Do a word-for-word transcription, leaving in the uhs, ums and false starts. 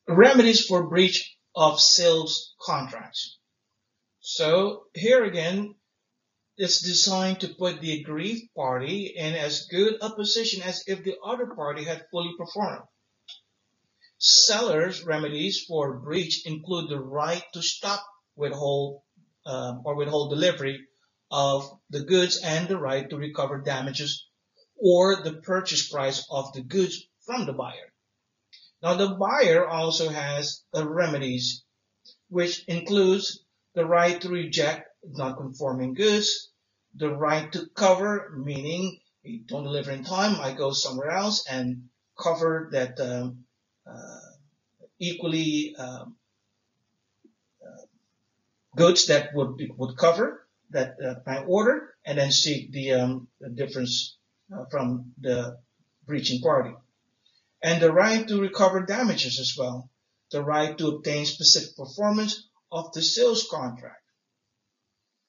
Remedies for breach of sales contracts. So here again, it's designed to put the aggrieved party in as good a position as if the other party had fully performed. Sellers' remedies for breach include the right to stop, withhold, um, or withhold delivery of the goods and the right to recover damages or the purchase price of the goods from the buyer. Now, the buyer also has a remedies, which includes the right to reject non-conforming goods, the right to cover, meaning you don't deliver in time, I go somewhere else and cover that um, uh, equally um, goods that would would cover that uh, my order, and then seek the, um, the difference uh, from the breaching party, and the right to recover damages as well, the right to obtain specific performance of the sales contract.